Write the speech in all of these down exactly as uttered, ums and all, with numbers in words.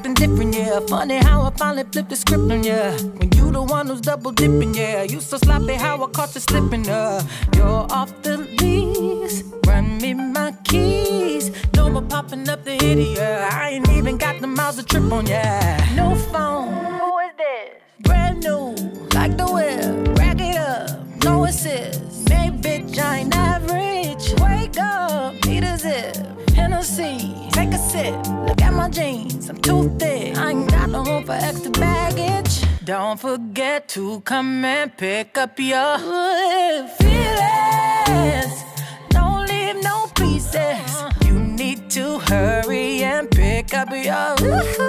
acting different, yeah. Funny how I finally flipped the script on ya. When you the one who's double dipping, yeah. You so sloppy how I caught you slipping, uh. You're off the lease, run me my keys. No more popping up the hitty, yeah. I ain't even got the miles to trip on, yeah. No phone, who is this? Brand new, like the whip, rack it up, no assist. Hey bitch, I ain't average. Wake up, need a zip. Hennessy, take a sip. Look at my jeans, I'm too thick. I ain't got no room for extra baggage. Don't forget to come and pick up your feelings. Don't leave no pieces. You need to hurry and pick up your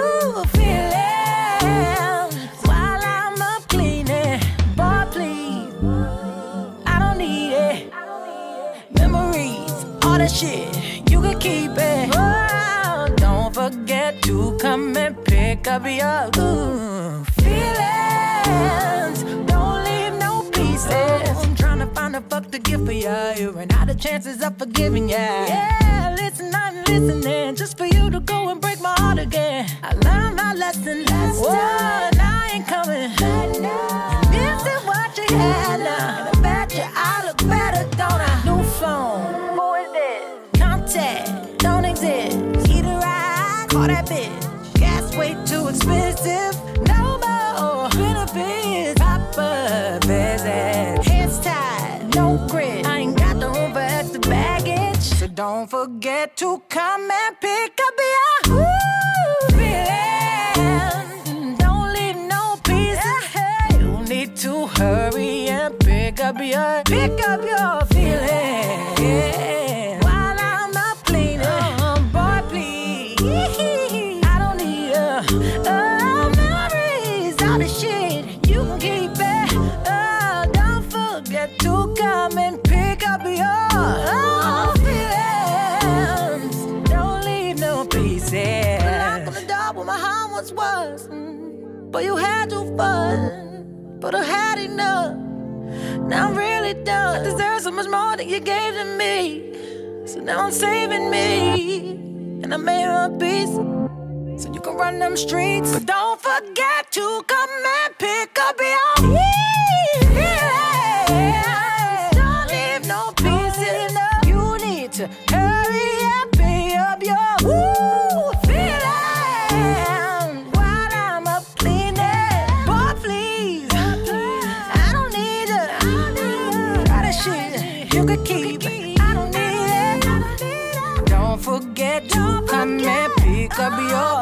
feelings. While I'm up cleaning, boy please, I don't need it. Memories, all that shit, you can keep it. Oh, don't forget to come and pick up your ooh, feelings. Don't leave no pieces. Oh, I'm trying to find a fuck to give for ya. You ran out of chances of forgiving ya. Yeah, listen, I'm listening just for you to go and break my heart again. I learned my lesson last time. Now I ain't coming. This is what you had now. And I bet you I look better, don't I? New phone. Who is this? Contact. Don't exist. Either I call that bitch. Gas way too expensive. No more benefits. Proper visit. Hands tied. No grit. I ain't got the room for extra baggage. So don't forget to come and pick up your feelings. Don't leave no pieces. You need to hurry and pick up your pick up your feelings. While I'm up cleaning, oh, boy please, I don't need a oh, memories, all the shit you can keep it. Oh, don't forget to come and pick up your oh, feelings. Don't leave no pieces. Lock on the door where my heart once was. Mm, but you had too fun, but I had enough. Now I'm really done. I deserve so much more than you gave to me. So now I'm saving me, and I made a peace so you can run them streets. But don't forget to come and pick up your feelings. Don't leave no pieces. You need to hurry and pick up your woo feelings. While I'm up cleaning, boy please, I don't need it. All that shit you could keep. I don't need it. Don't forget to come and pick up your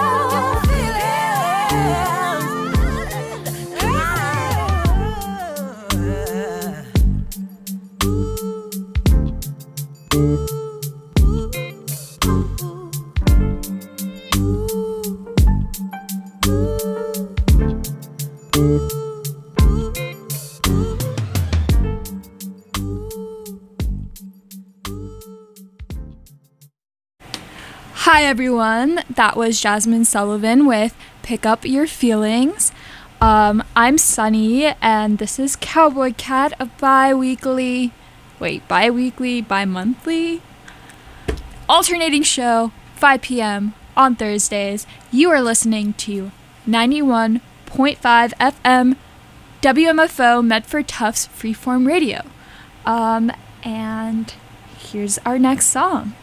Hi everyone, that was Jasmine Sullivan with Pick Up Your Feelings. Um, I'm Sunny, and this is Cowboy Cat, a bi-weekly, wait, bi-weekly, bi-monthly, alternating show, five p.m. on Thursdays. You are listening to ninety-one point five F M W M F O Medford Tufts Freeform Radio. Um, and here's our next song.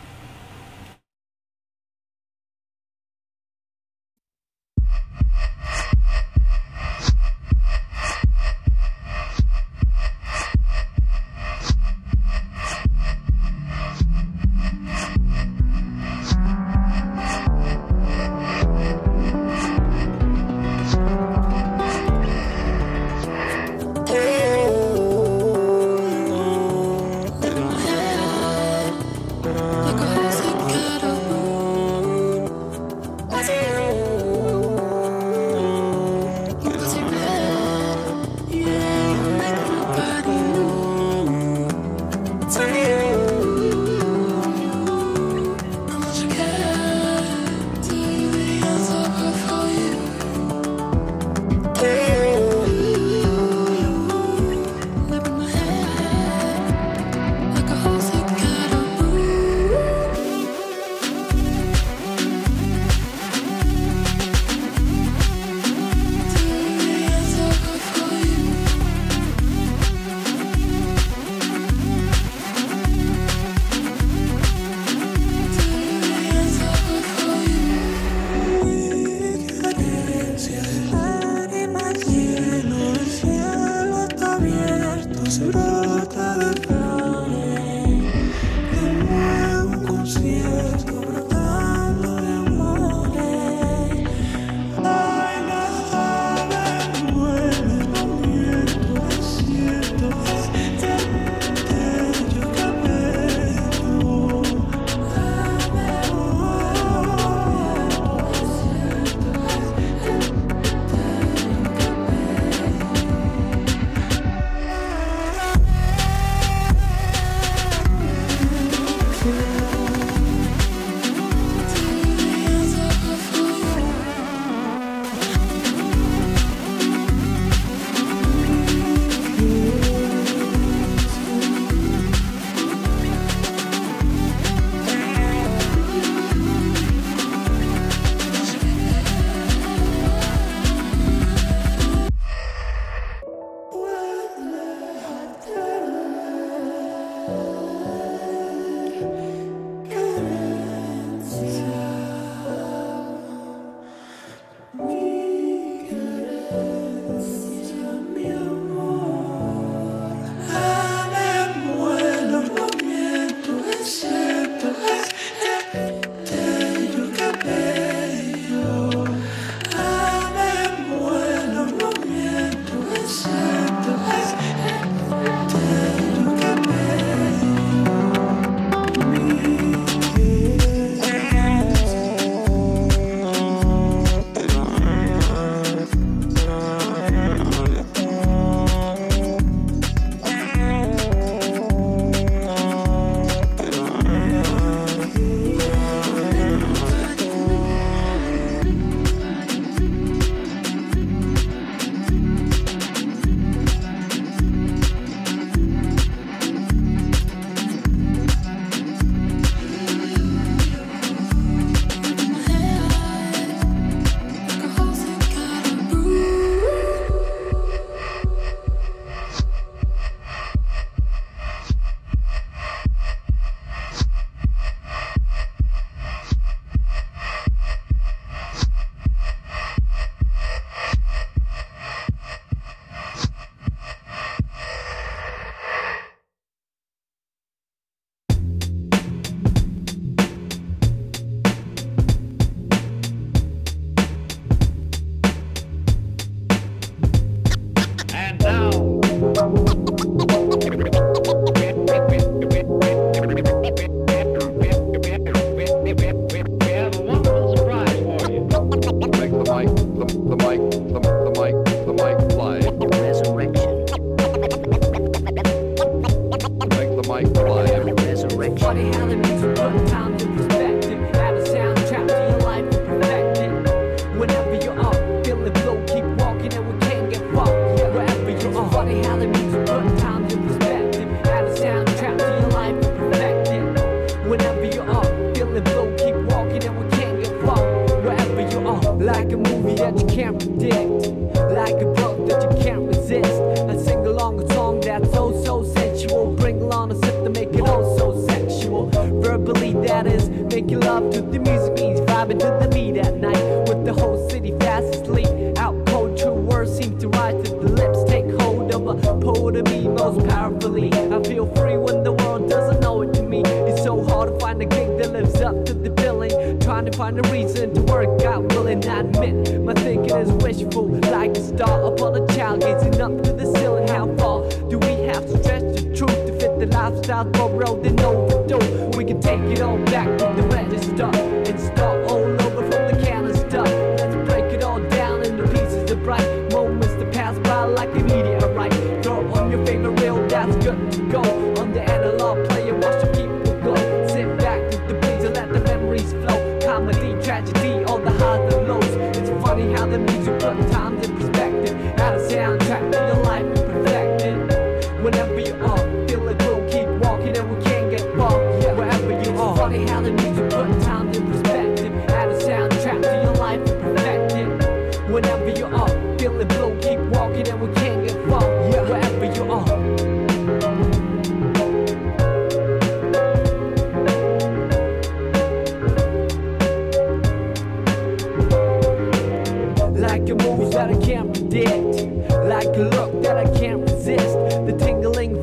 Like a moves that I can't predict, like a look that I can't resist, the tingling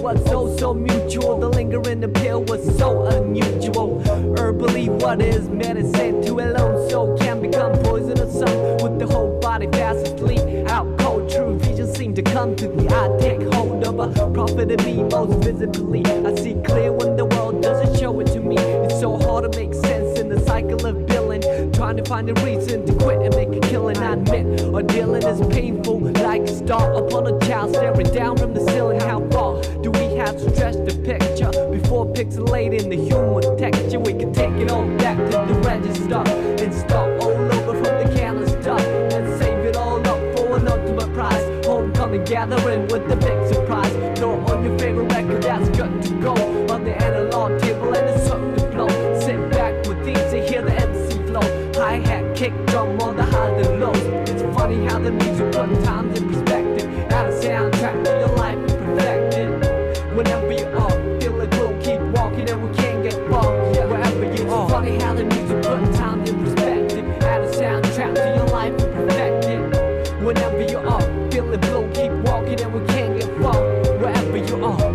was so, so mutual. The lingering appeal was so unusual. Herbally, what is medicine to alone soul can become poisonous. Some with the whole body fast asleep. Out cold, true vision seem to come to the eye. Take hold of a prophet of me most visibly. I see clear when the world doesn't show it to me. It's so hard to make sense in the cycle of billing. Trying to find a reason to quit and make a killing. I admit, or dealing is painful. Like a star upon a child staring down from the ceiling. How far do we have to stretch the picture before pixelating the human texture? We can take it all back to the register and start all over from the can of stuff and save it all up for an ultimate prize. Homecoming gathering with the big surprise. Throw on your favorite record that's good to go on the analog table and it's up to blow. Sit back with these and hear the M C flow. Hi-hat, kick drum on the highs and lows. It's funny how the music put times in perspective. Add a soundtrack to your life and perfect it. Whenever you are, feel it, we'll keep walking and we can't get far. Yeah, wherever you are. It's funny how the music put times in perspective. Add a soundtrack to your life and perfect it. Whenever you are, feel it, we'll keep walking and we can't get far. Wherever you are.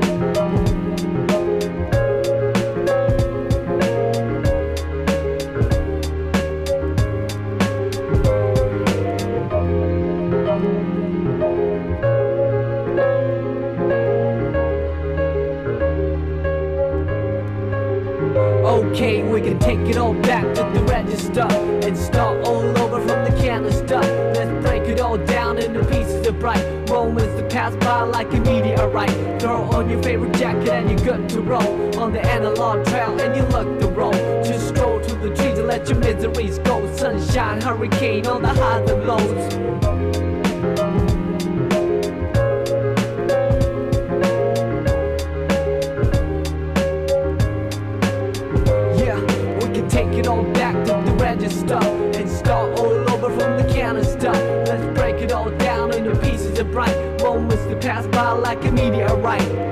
Okay, we can take it all back to the register and start all over from the can of stuff. Let's break it all down into pieces of bright moments that pass by like a meteorite. Throw on your favorite jacket and you're good to roll on the analog trail and you look the roll. Just stroll to the trees and let your miseries go. Sunshine, hurricane on the highs and lows. Take it all back to the register and start all over from the can of stuff. Let's break it all down into pieces of bright moments that pass by like a meteorite.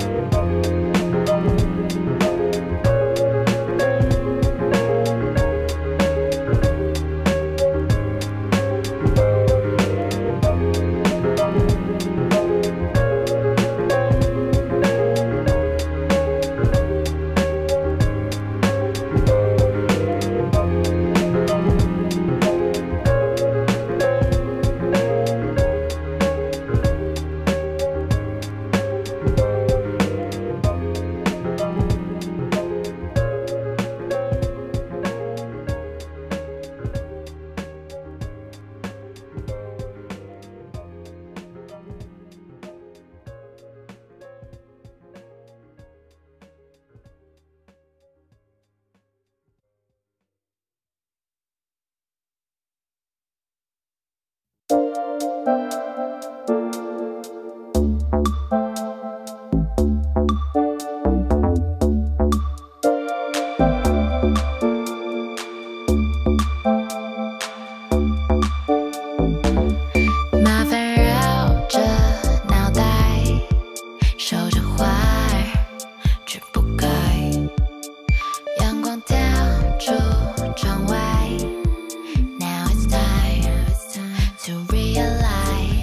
Now it's time to realize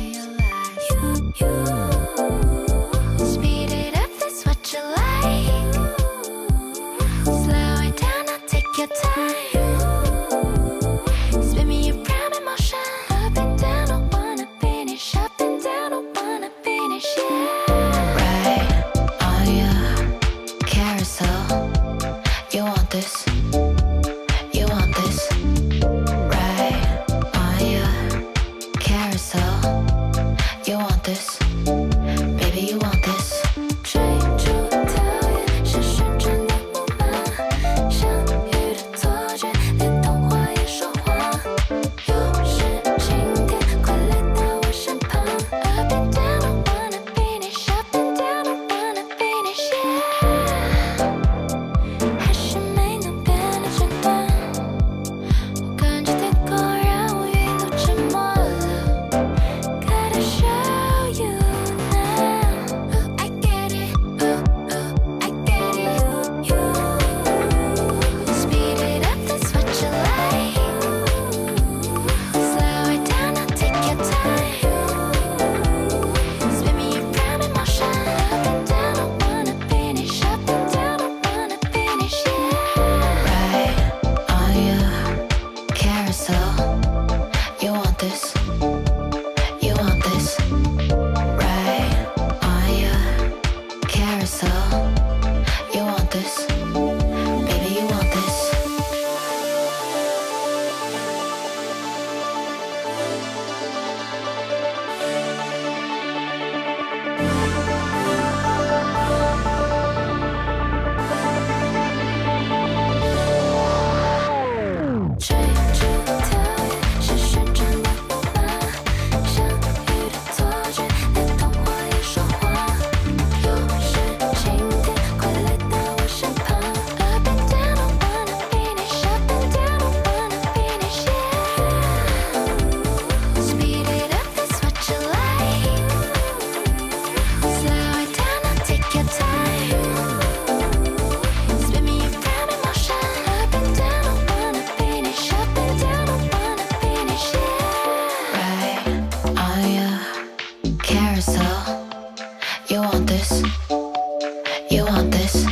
You want this? You want this?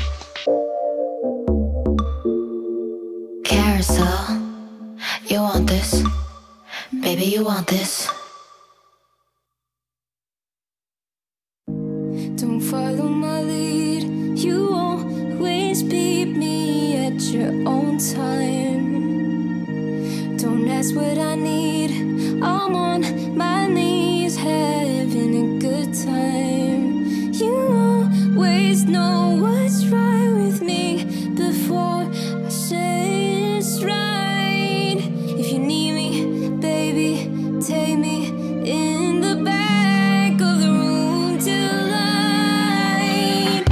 Carousel. You want this? Baby, you want this? Don't follow my lead. You always beat me at your own time. Don't ask what I need. I'm on my knees having a good time. You always know what's right with me before I say it's right. If you need me, baby, take me in the back of the room tonight.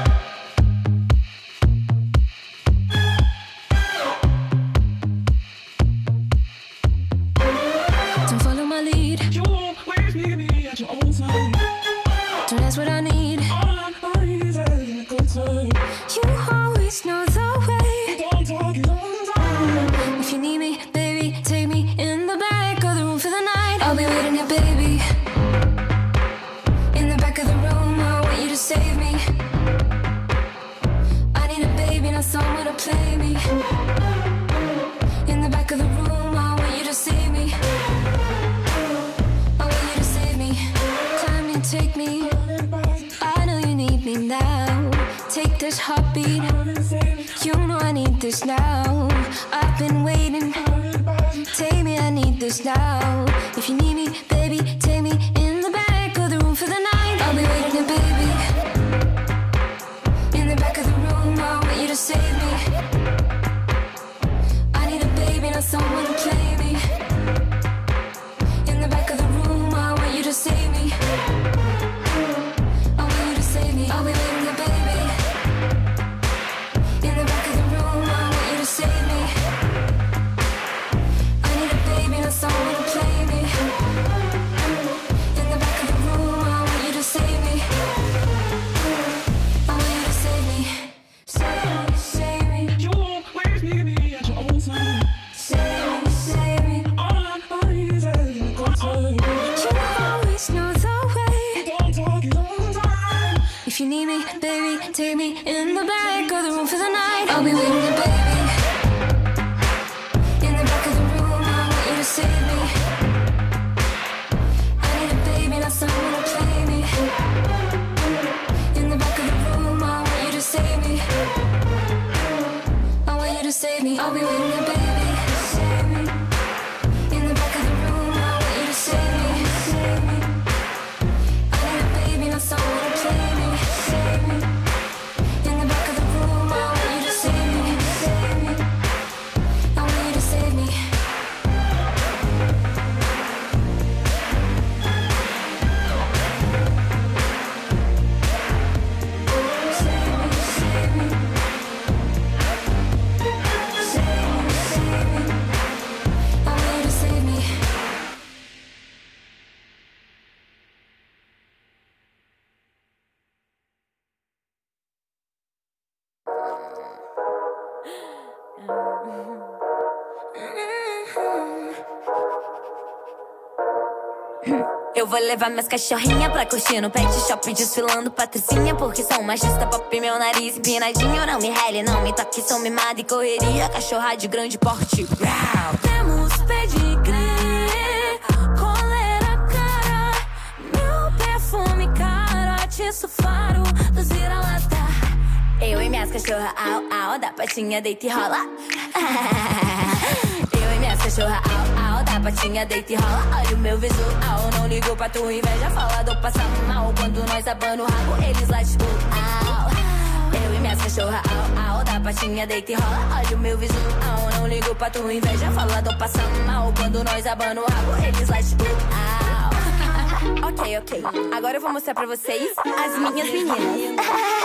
Don't follow my lead. You always meet me at your own time. Don't ask what I need. All I need is having a good time. You always know the way. Don't talk it all the time. If you need me, baby, take me in the back of the room for the night. I'll be waiting here, baby. In the back of the room, I want you to save me. I need a baby, not someone to play me. In the back of the room, I want you to save me. I want you to save me. Climb me, take me. I know you need me now. Take this heartbeat. You know I need this now. I've been waiting. Take me, I need this now. If you need me, baby, take me in the back of the room for the night. I'll be waiting here, baby. In the back of the room, I want you to save me. I need a baby, not someone to play me. In the back of the room, I want you to save me. I want you to save me. I'll be waiting here, baby. In the back of the room, I want you to save me. I need a baby, not someone to play me. In the back of the room, I want you to save me. I want you to save me. Save me, save me. You always meet me at your own time. Save me, save me. All I need is having a good time. You always know the way. Don't talk it all the time. If you need me, baby, take me in the back of the room for the night. I'll be waiting here, baby. In the back of the room, I want you to save me. I need a baby, not someone to play me. In the back of the room, I want you to save me. I want you to save me. I'll be waiting here, baby. Save me. In the back of the room, I want you to save me. Save me. I need a baby, not someone to play me. Save me. In the back of the room, I want you to save me. Save me. I want you to save me. Save me, save me. Save me, save me. I want you to save me. Eu vou levar minhas cachorrinhas pra curtir no pet shop, desfilando patricinha, porque sou machista pop, meu nariz empinadinho. Não me rele, não me toque, sou mimada e correria, cachorra de grande porte. Uau. Temos pedigree, coleira cara, meu perfume cara, atiço faro dos vira-lata. Eu e minhas cachorras, au, au, da patinha deita e rola. Eu e minhas cachorras, au, au, da patinha deita e rola. Olha o meu visual, não ligo pra tua inveja. Falador passa mal quando nós abano o rabo, eles lá tipo, au. Eu e minhas cachorras, au, au, da patinha deita e rola. Olha o meu visual, não ligo pra tua inveja. Falador passa mal quando nós abano o rabo, eles lá tipo, au. Ok, ok, agora eu vou mostrar pra vocês as minhas meninas.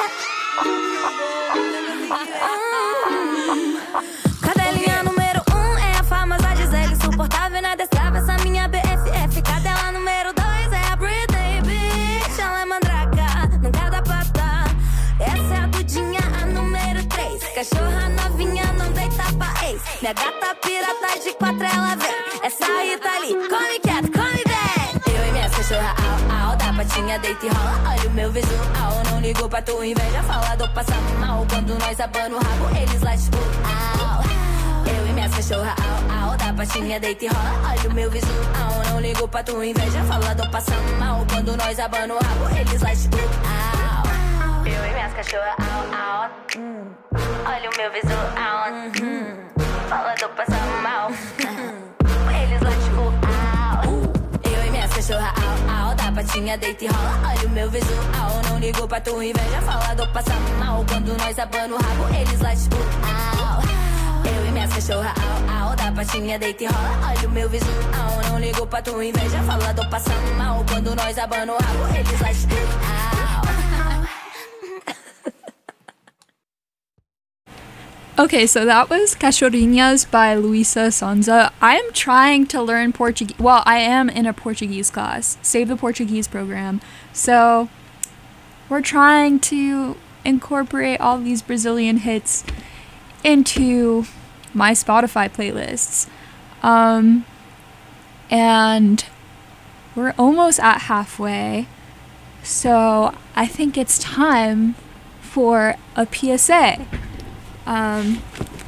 Cadelinha número um é a famosa Gisele, insuportável na destrava, essa minha B F F. Cadela número dois é a Britney, bitch, ela é mandraca, nunca dá pata. Essa é a Dudinha, a número três. Cachorra novinha, não deita pra ex. Minha gata pirata de quatro, ela vem. Essa aí tá ali, come quieto, come bem. Eu e minhas cachorras, au, au, da patinha patinha deita e rola, olha o meu visual. Não ligo pra tua inveja, fala do passar mal. Quando nós abana o rabo, eles lá tipo, au. Eu e minhas cachorra, au, au. Da patinha deita e rola, olha o meu visual. Não ligo pra tua inveja, fala do passar mal. Quando nós abana o rabo, eles lá tipo, au. Eu e minhas cachorra, au, au. Hum. Olha o meu visual, hum. Fala do passar mal. Eles lá tipo, au. Eu e minhas cachorra, au, au. Da patinha deita e rola, olha o meu visual. Não ligo pra tua inveja, fala do passar mal. Quando nós abana o rabo, eles lá tipo, au. Eu e minhas cachorra, au, au. Da patinha deita e rola, olha o meu visual. Não ligo pra tua inveja, fala do passar mal. Quando nós abana o rabo, eles lá tipo, au. Okay, so that was Cachorrinhas by Luisa Sonza. I am trying to learn Portuguese. Well, I am in a Portuguese class, Save the Portuguese program. So we're trying to incorporate all these Brazilian hits into my Spotify playlists. Um, and we're almost at halfway. So I think it's time for a P S A. Um,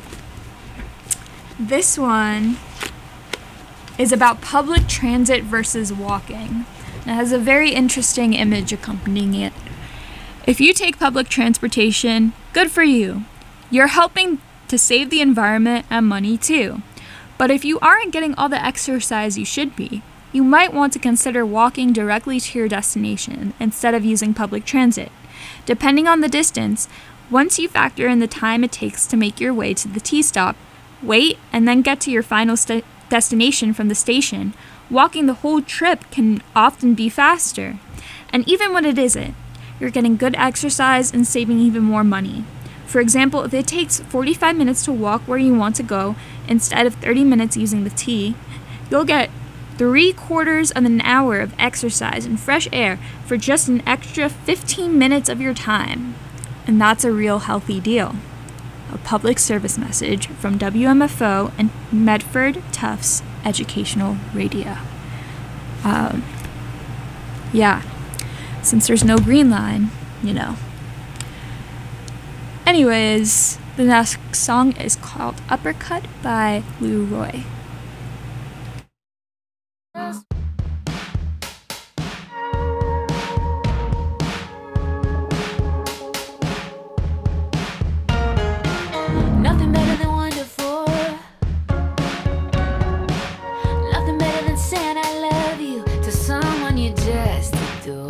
this one is about public transit versus walking. It has a very interesting image accompanying it. If you take public transportation, good for you. You're helping to save the environment and money too. But if you aren't getting all the exercise you should be, you might want to consider walking directly to your destination instead of using public transit. Depending on the distance, once you factor in the time it takes to make your way to the T-stop, wait, and then get to your final st- destination from the station, walking the whole trip can often be faster. And even when it isn't, you're getting good exercise and saving even more money. For example, if it takes forty-five minutes to walk where you want to go instead of thirty minutes using the T, you'll get three quarters of an hour of exercise and fresh air for just an extra fifteen minutes of your time. And that's a real healthy deal. A public service message from W M F O and Medford Tufts Educational Radio. Um, yeah, since there's no green line, you know. Anyways, the next song is called Uppercut by Lou Roy. Nothing better than wonderful. Nothing better than saying I love you to someone you just adore.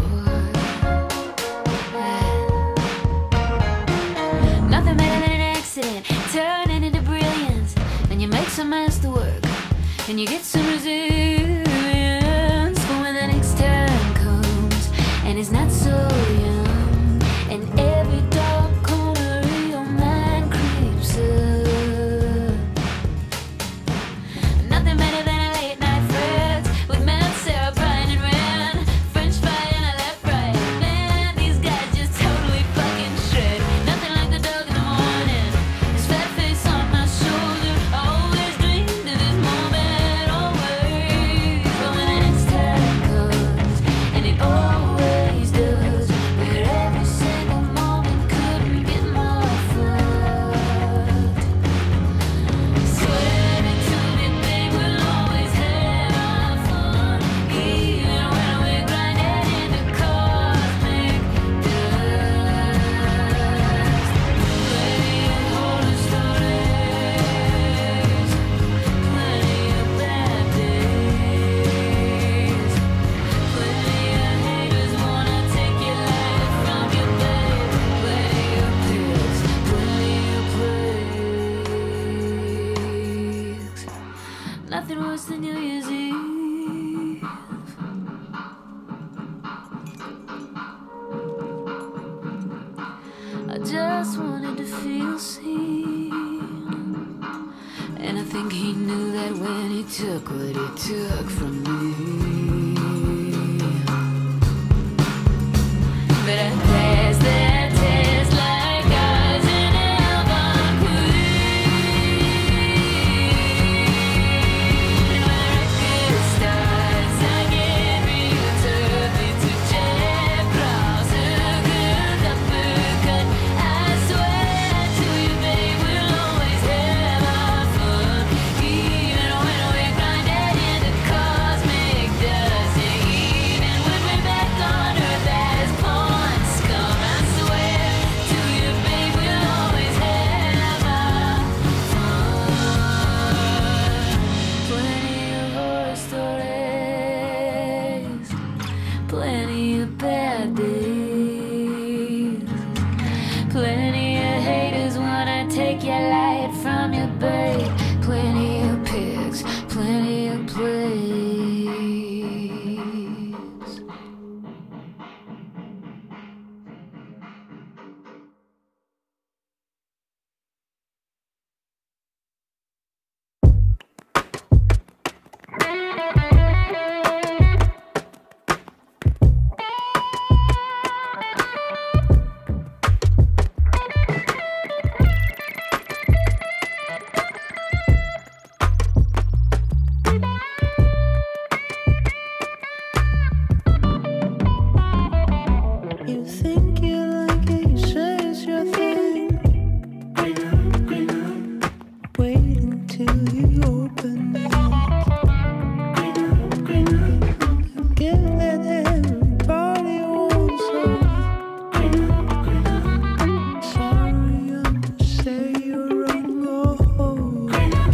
Nothing better than an accident turning into brilliance. And you make some masterwork and you get some resilience for when the next time comes and it's not so young and every dark corner of your mind creeps up. Nothing better than a late night friends with Mel, Sarah, Brian, and Ren. French fry and a left right. Man, these guys just totally fucking shred. Nothing like the dog in the morning. His fat face on my shoulder. I always dreamed of this moment, always. But when the next time comes, and it always does, where every single moment couldn't get more fucked. Swear to me, babe, we'll always have fun, even when we're grinding in the cosmic dust. Plenty of horror stories, plenty of bad days, plenty of haters wanna take your life from you, babe. Plenty of pills, plenty of plagues. Nothing worse than New Year's Eve. I just wanted to feel seen, and I think he knew that when he took what he took from me. But I passed that test like I was an album queen. And when the record starts, I get real turfy to jazz. You think you like it, you say it's your thing. Wait until you open it. Give it everybody wants it. Sorry, I'm to say you're wrong. Oh,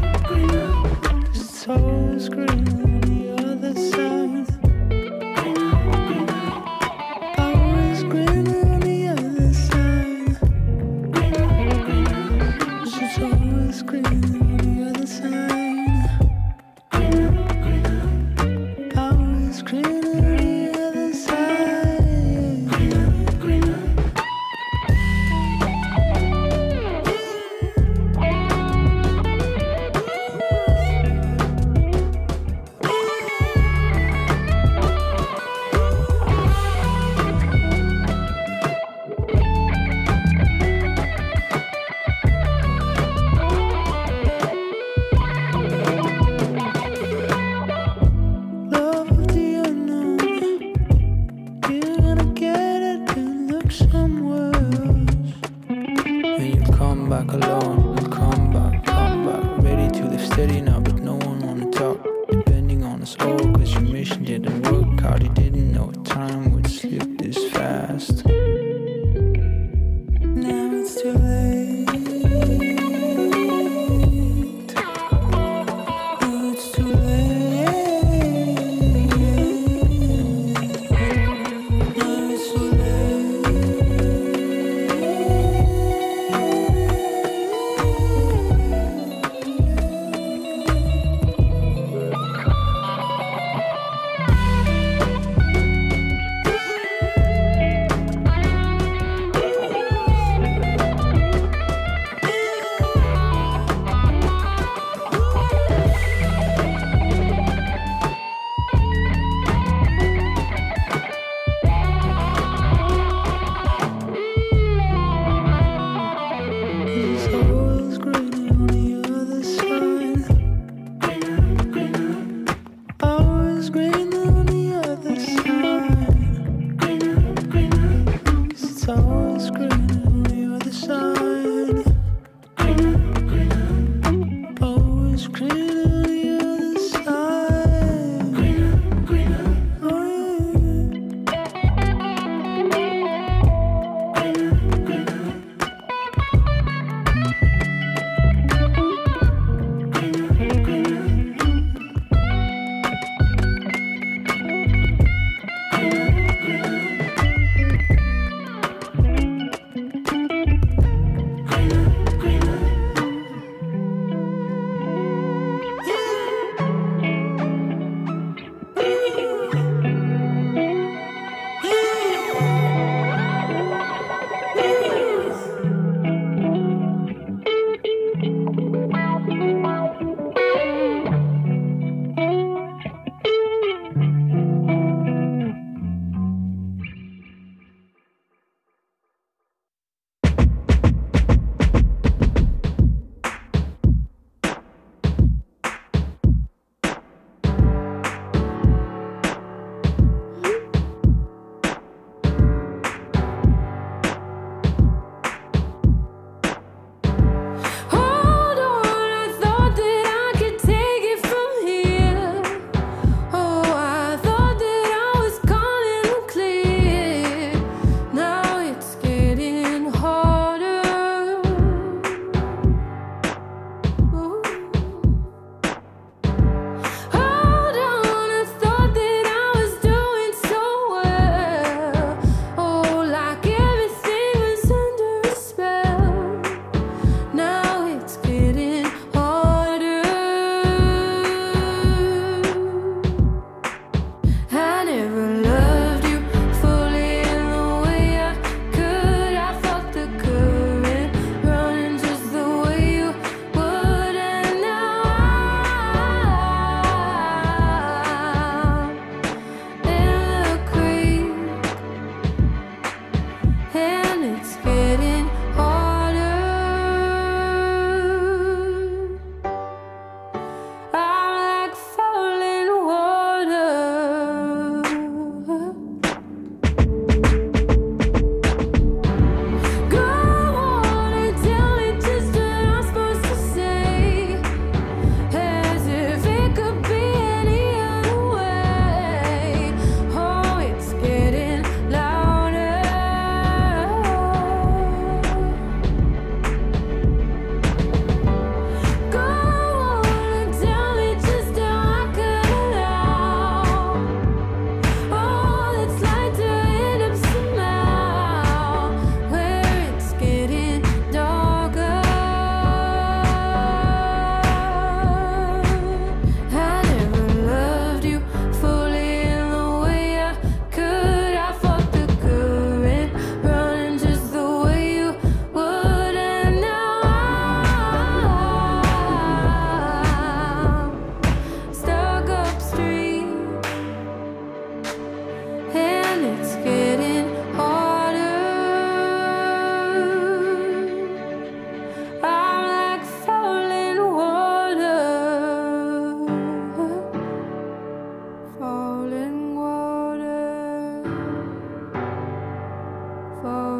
it's always green on the other side. Always green on the other side. It's always green on the other side. Always green on the other side. Love of the unknown. You're gonna get it and look somewhere else. When you come back alone, you come back, come back. Ready to live steady now, but no one wanna talk. Depending on us all, cause your mission didn't work out. You didn't know time would slip this fast. Now it's too late. Now it's too late. Now it's too It's always green on the other side. Always green on the other side. 'Cause it's always green on the other side. Always green on the other side. Oh, yeah.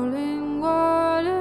rolling water.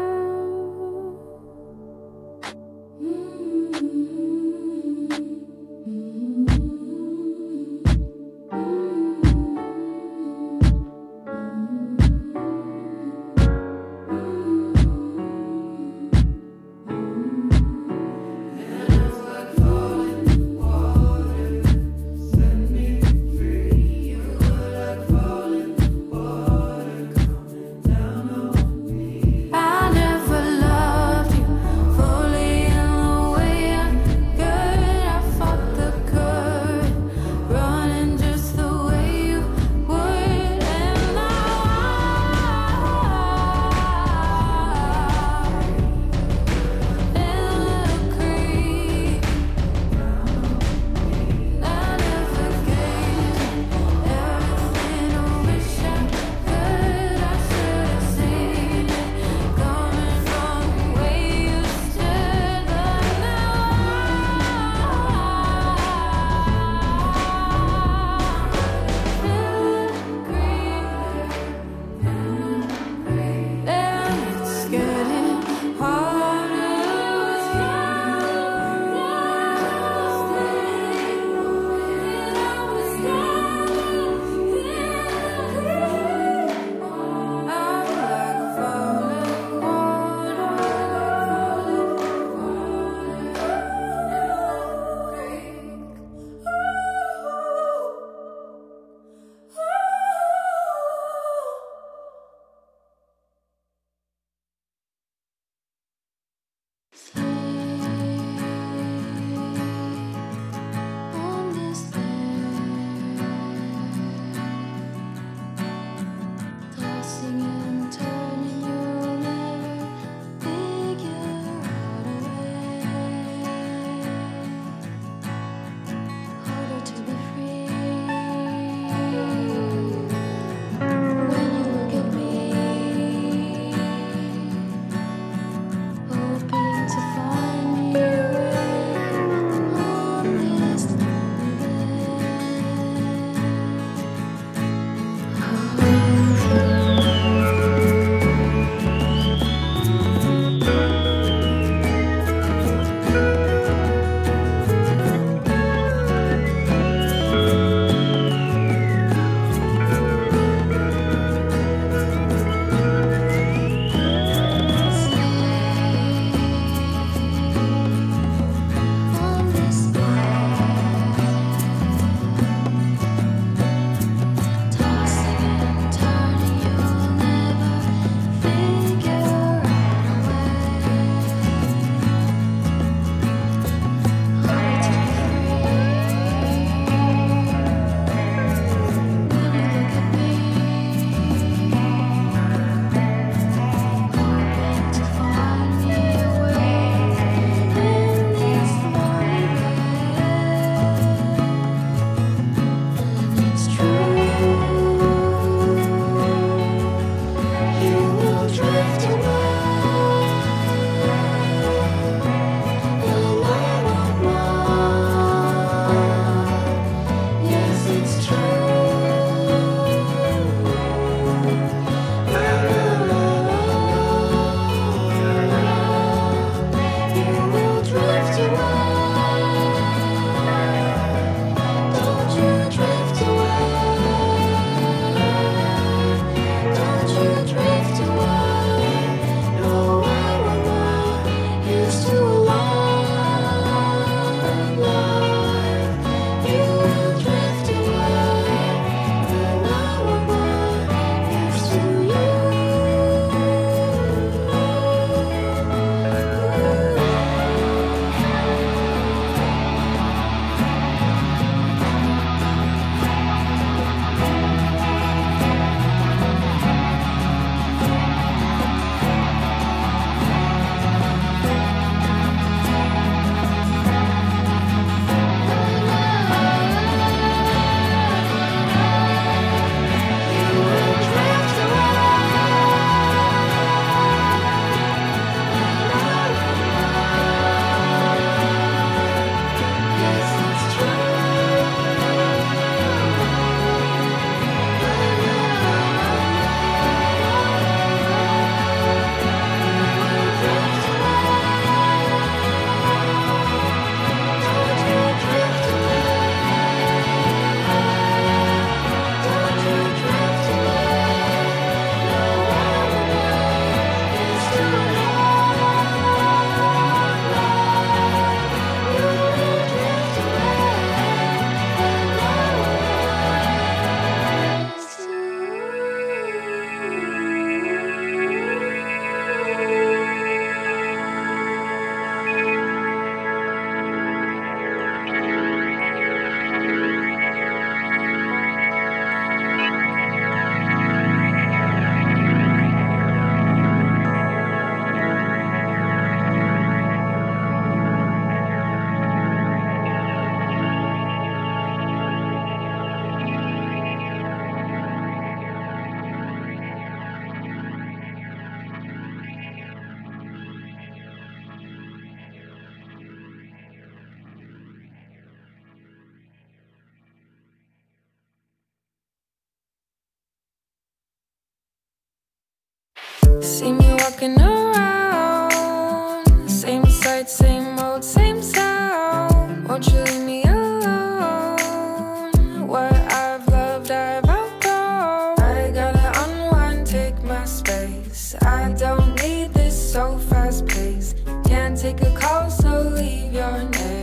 See me walking around, same sight, same old, same sound. Won't you leave me alone? What I've loved, I've outgrown. I gotta unwind, take my space. I don't need this so fast paced. Can't take a call, so leave your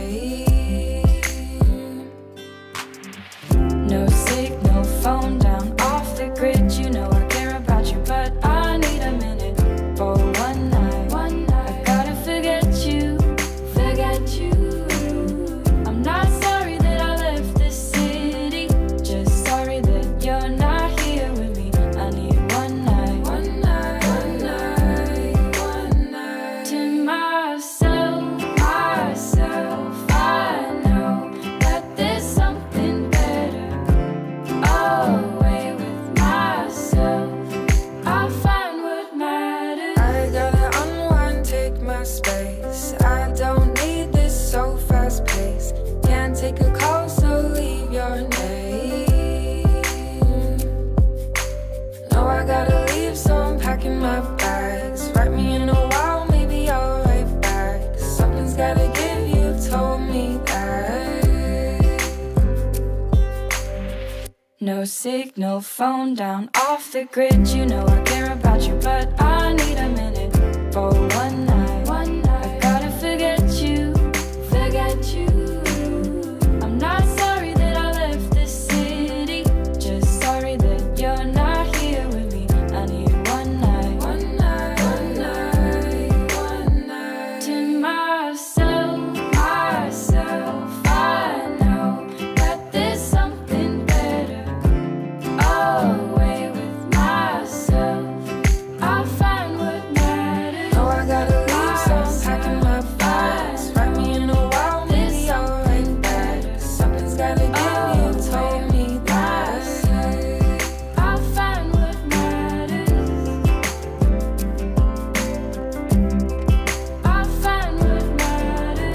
name. No signal, phone down, off the grid. You know I care about you, but I need a minute for one night. One night. I gotta forget you, forget you. I'm not sorry that I left the city, just sorry that you're not here with me. I need one night, one night, one night, one night to myself, myself. I know that there's something better. Away with myself, I find what matters. I gotta unwind, take my space. I don't need this so fast paced. Can't take a call, so leave your name. No, I gotta leave, so I'm packing my bags. Write me in a while, maybe I'll write back. Something's gotta give, you told me that. No signal, phone down, off the grid. You know I care about you, but I need a minute for one night. One night. I gotta forget you, forget you. I'm not sorry that I left the city, just sorry that you're not here with me. I need one night, one night, one night, one night to myself, myself. I know that there's something better. Away with myself, I find what matters. No, I gotta leave, so I'm packing my bags. Write me in a while, maybe I'll write back. Something's gotta give, you told me that. I find what matters. I find what matters.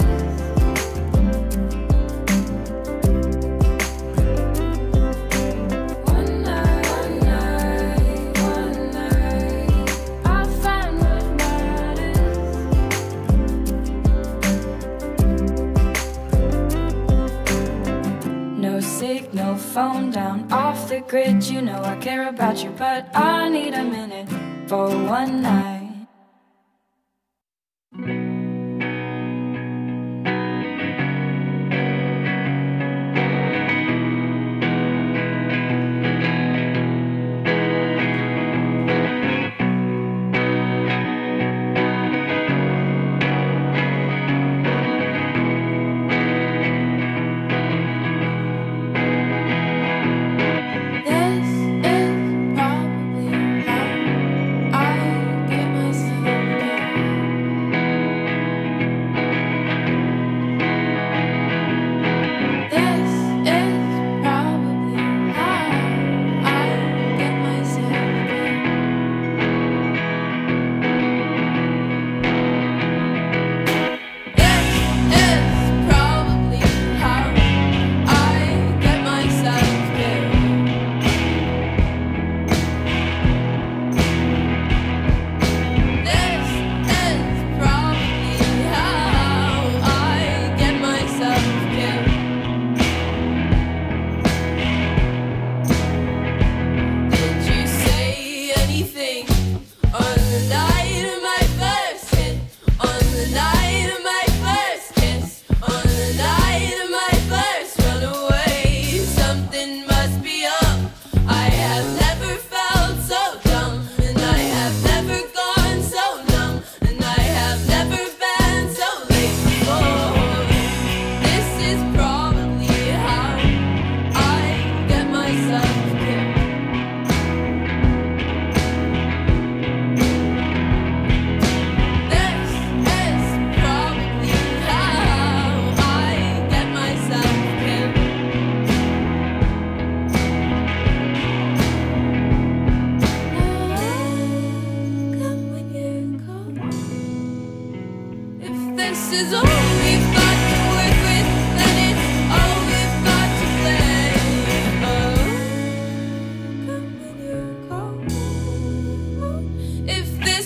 One night, one night, one night, I find what matters. No signal, phone down, off the grid. You know I care about you, but I need a minute for one night. This is probably how I get myself is all we've got to work with, then it's all we've got to play. Oh, come when you call. If this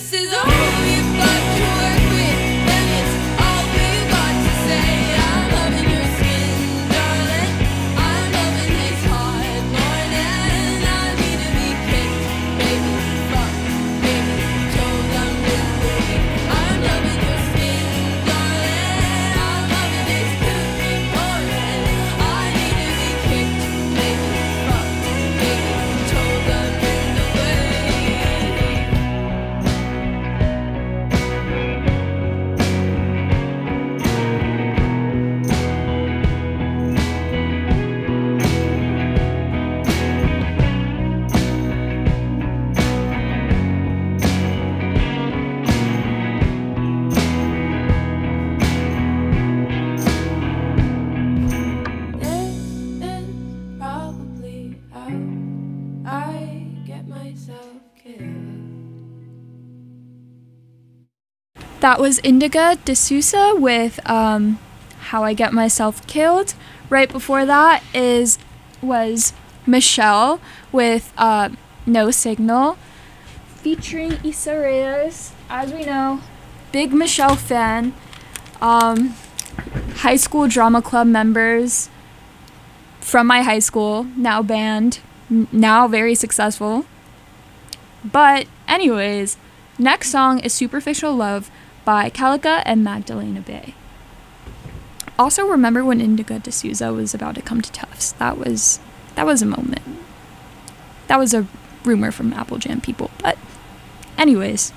That was Indica D'Souza with um, How I Get Myself Killed. Right before that is was Michelle with uh, No Signal, featuring Issa Reyes. As we know, big Michelle fan. Um, high school drama club members from my high school, now banned, n- now very successful. But anyways, next song is Superficial Love by Calica and Magdalena Bay. Also, remember when Indica D'Souza was about to come to Tufts? That was that was a moment. That was a rumor from Apple Jam people. But anyways.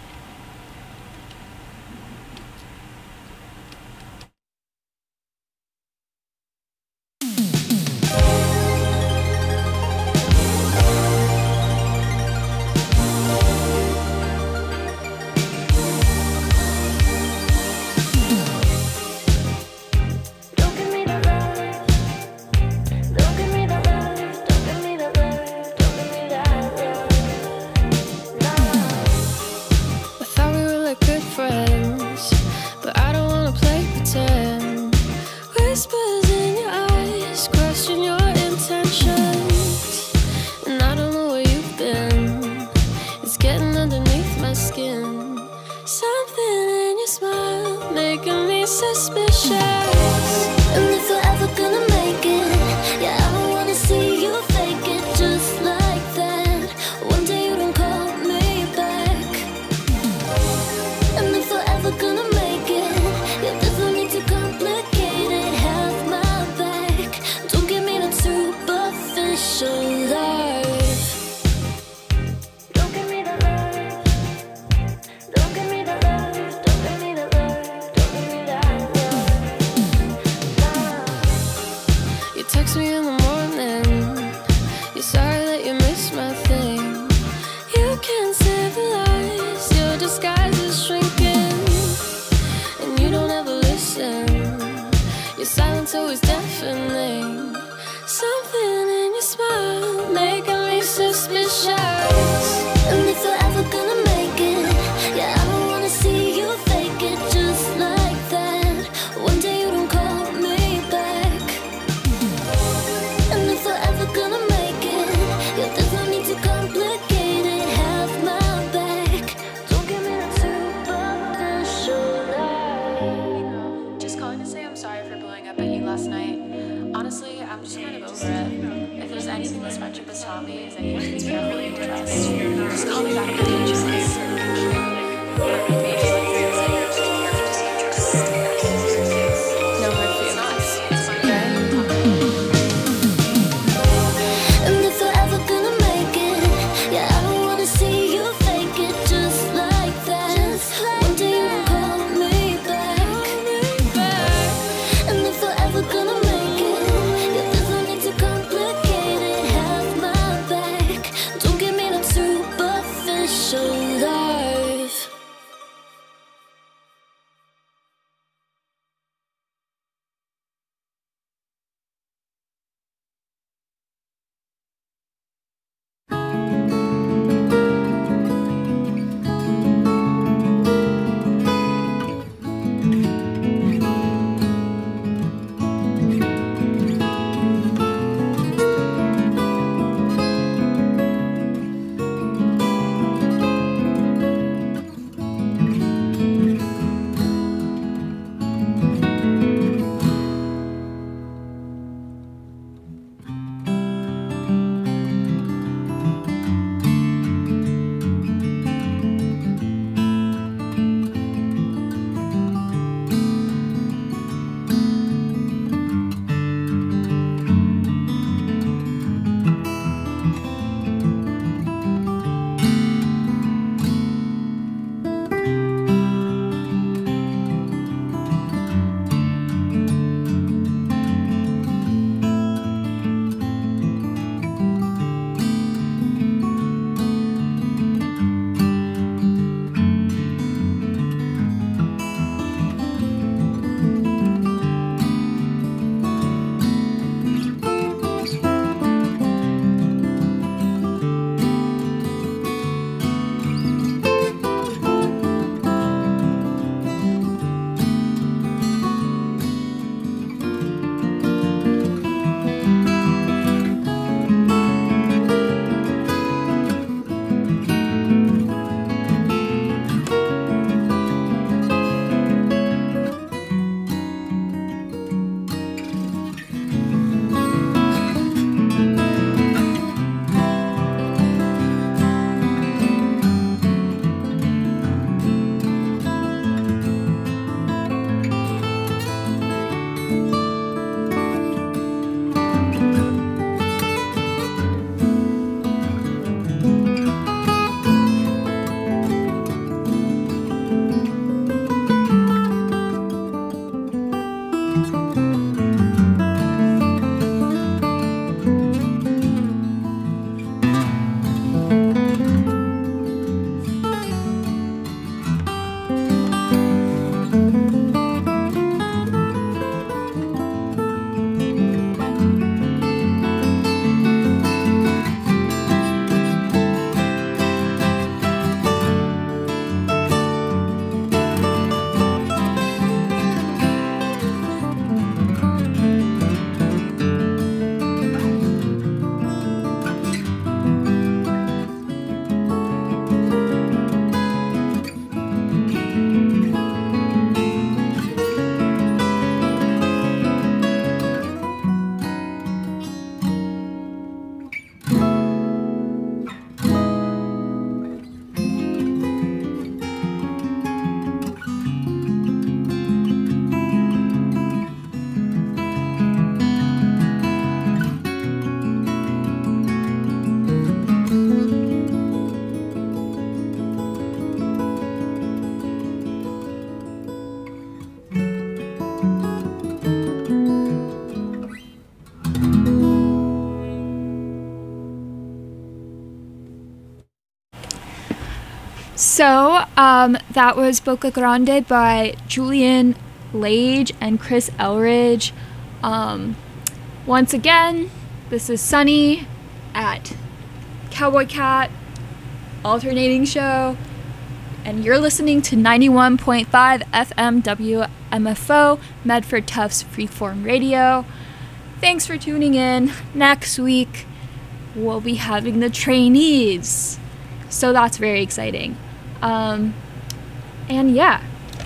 So, um, that was Boca Grande by Julian Lage and Chris Elridge. Um, once again, this is Sunny at Cowboy Cat Alternating Show, and you're listening to ninety-one point five F M W M F O, Medford Tufts Freeform Radio. Thanks for tuning in. Next week, we'll be having the trainees, so that's very exciting. Um, and yeah.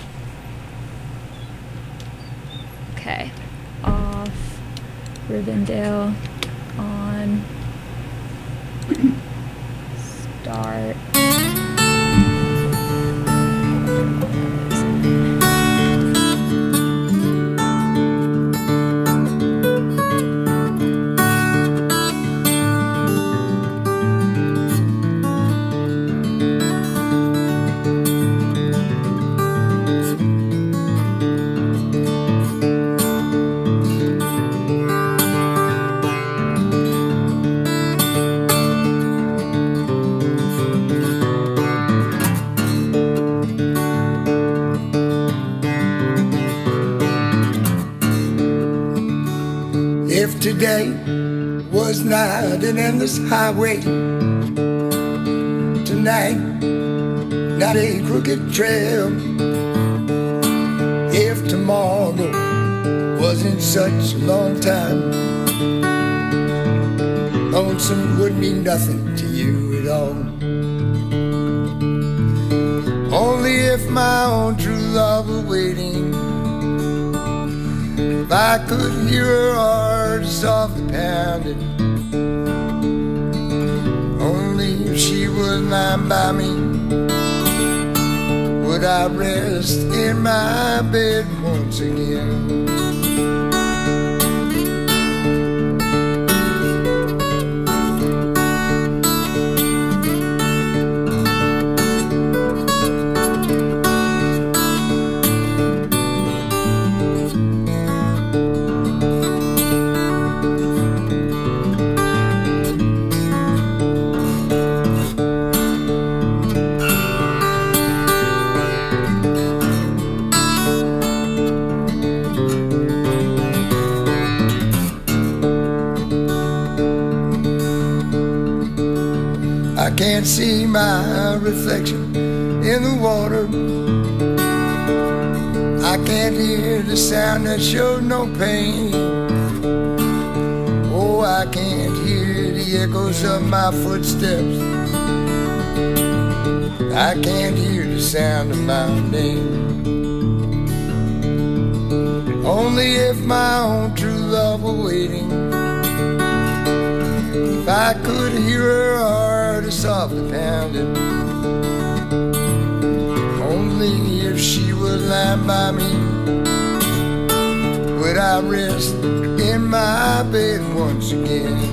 Okay. Off. Rivendell. On. Start. If today was not an endless highway, tonight not a crooked trail, if tomorrow wasn't such a long time, lonesome would mean nothing to you at all. Only if my own true love were waiting, if I could hear her heart softly pounding, only if she would lie by me, would I rest in my bed once again. I can't see my reflection in the water, I can't hear the sound that showed no pain. Oh, I can't hear the echoes of my footsteps, I can't hear the sound of my name. Only if my own true love were waiting, if I could hear her heart softly pounding, only if she would lie by me, would I rest in my bed once again.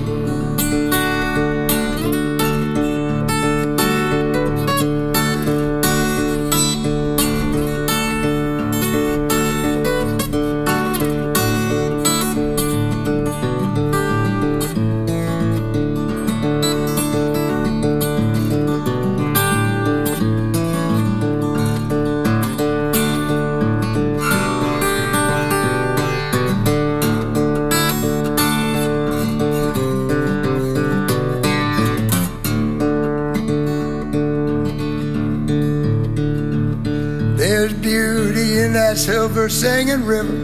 There's beauty in that silver singing river,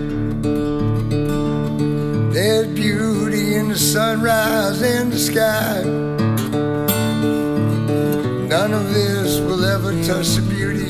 there's beauty in the sunrise in the sky. None of this will ever touch the beauty